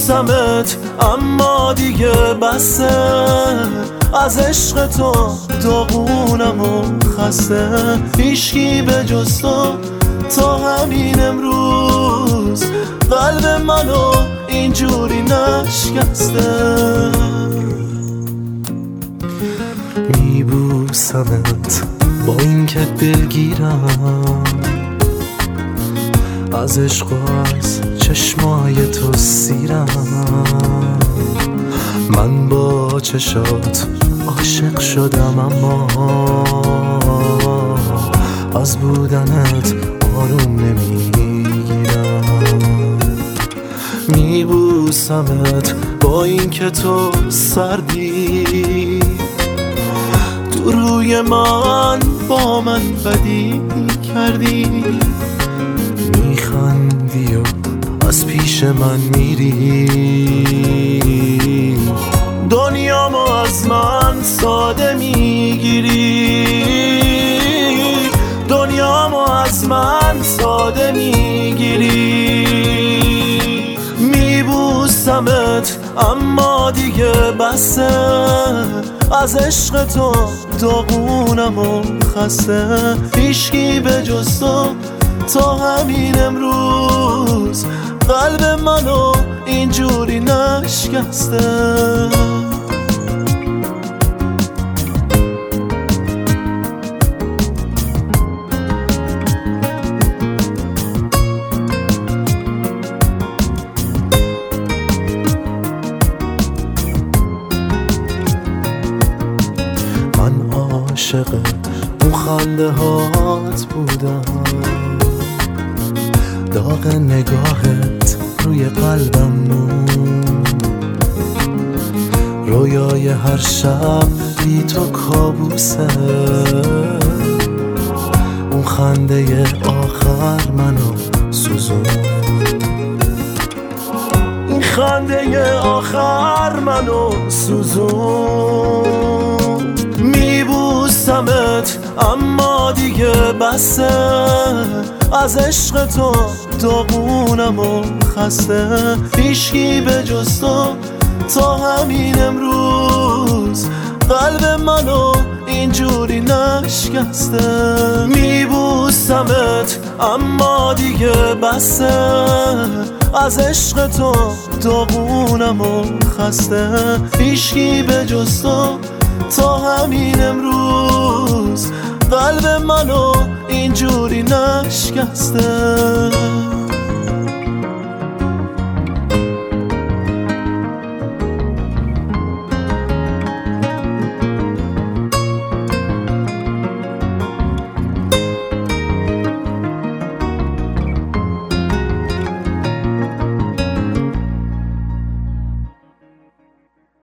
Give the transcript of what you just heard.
میبوسمت اما دیگه بسه، از عشق تو داغونم و خسته. هیچکی به جز تو تا همین امروز قلب منو اینجوری نشکسته. میبوسمت با این که دلگیرم، از عشق و از چشمای تو سیرم. من با چشات عاشق شدم اما از بودنت آروم نمیگیرم. میبوسمت با این که تو سردی، تو روی من با من بدی کردی. میخندی و از پیش من میری، دنیامو از من ساده میگیری، دنیامو از من ساده میگیری. میبوسمت اما دیگه بسه، از عشق تو داغونم و خسته. هیچکی به جز تو تا همین امروز قلب منو اینجوری نشکسته. من عاشق اون خنده هات بودم، داغ نگاهت روی قلبم موند. رویای هر شب بی تو کابوسه، اون خنده آخر منو سوزوند. این خنده آخر منو سوزوند. میبوسمت اما دیگه بسه، از عشق تو داغونم و خسته. هیچکی به جز تو تا همین امروز قلب منو اینجوری نشکسته. میبوسمت اما دیگه بسه، از عشق تو داغونم و خسته. هیچکی به جز تو تا همین امروز قلب منو اینجوری نشکسته.